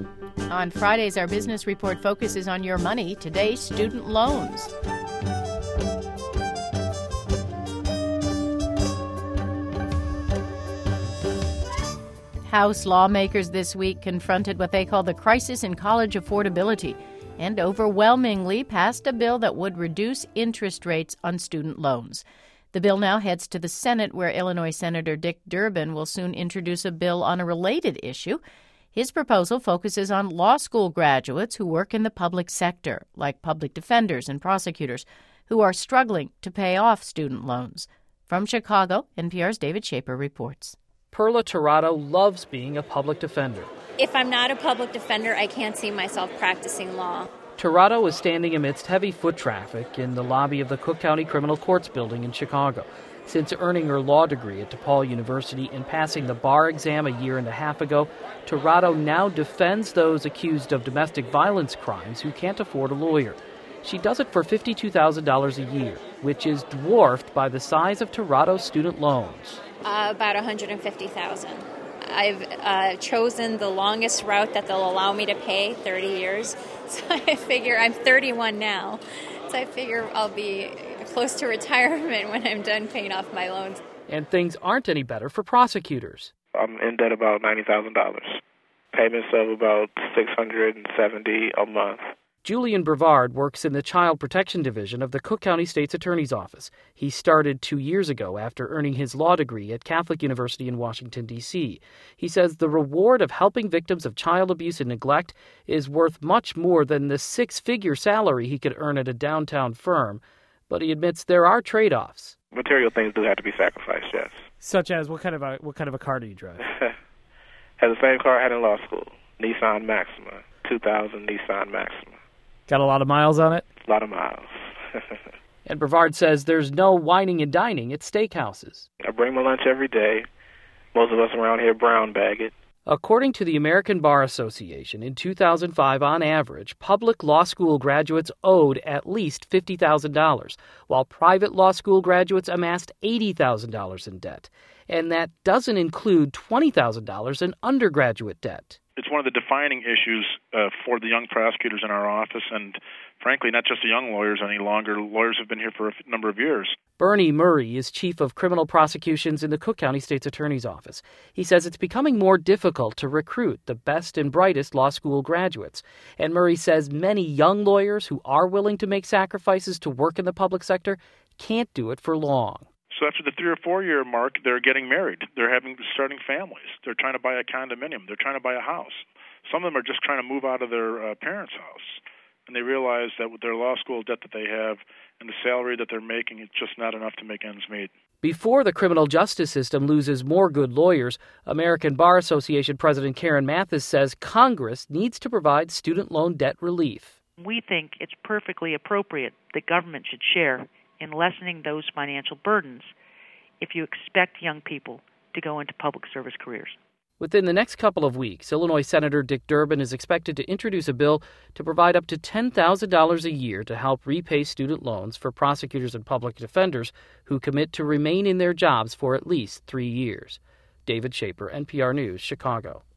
On Fridays, our business report focuses on your money. Today, student loans. House lawmakers this week confronted what they call the crisis in college affordability and overwhelmingly passed a bill that would reduce interest rates on student loans. The bill now heads to the Senate, where Illinois Senator Dick Durbin will soon introduce a bill on a related issue. His proposal focuses on law school graduates who work in the public sector, like public defenders and prosecutors, who are struggling to pay off student loans. From Chicago, NPR's David Schaper reports. Perla Tirado loves being a public defender. If I'm not a public defender, I can't see myself practicing law. Tirado is standing amidst heavy foot traffic in the lobby of the Cook County Criminal Courts building in Chicago. Since earning her law degree at DePaul University and passing the bar exam a year and a half ago, Tirado now defends those accused of domestic violence crimes who can't afford a lawyer. She does it for $52,000 a year, which is dwarfed by the size of Tirado's student loans. About $150,000. I've chosen the longest route that they'll allow me to pay, 30 years. So I figure I'm 31 now. So I figure I'll be close to retirement when I'm done paying off my loans. And things aren't any better for prosecutors. I'm in debt about $90,000. Payments of about $670 a month. Julian Brevard works in the Child Protection Division of the Cook County State's Attorney's Office. He started 2 years ago after earning his law degree at Catholic University in Washington, D.C. He says the reward of helping victims of child abuse and neglect is worth much more than the six-figure salary he could earn at a downtown firm. But he admits there are trade-offs. Material things do have to be sacrificed, yes. Such as what kind of a car do you drive? Had the same car I had in law school, Nissan Maxima, 2000 Nissan Maxima. Got a lot of miles on it? A lot of miles. And Brevard says there's no wining and dining at steakhouses. I bring my lunch every day. Most of us around here brown bag it. According to the American Bar Association, in 2005, on average, public law school graduates owed at least $50,000, while private law school graduates amassed $80,000 in debt. And that doesn't include $20,000 in undergraduate debt. It's one of the defining issues for the young prosecutors in our office, and frankly, not just the young lawyers any longer. Lawyers have been here for a number of years. Bernie Murray is chief of criminal prosecutions in the Cook County State's Attorney's Office. He says it's becoming more difficult to recruit the best and brightest law school graduates. And Murray says many young lawyers who are willing to make sacrifices to work in the public sector can't do it for long. So after the 3 or 4 year mark, they're getting married. They're starting families. They're trying to buy a condominium. They're trying to buy a house. Some of them are just trying to move out of their parents' house. And they realize that with their law school debt that they have and the salary that they're making, it's just not enough to make ends meet. Before the criminal justice system loses more good lawyers, American Bar Association President Karen Mathis says Congress needs to provide student loan debt relief. We think it's perfectly appropriate that government should share in lessening those financial burdens if you expect young people to go into public service careers. Within the next couple of weeks, Illinois Senator Dick Durbin is expected to introduce a bill to provide up to $10,000 a year to help repay student loans for prosecutors and public defenders who commit to remain in their jobs for at least 3 years. David Schaper, NPR News, Chicago.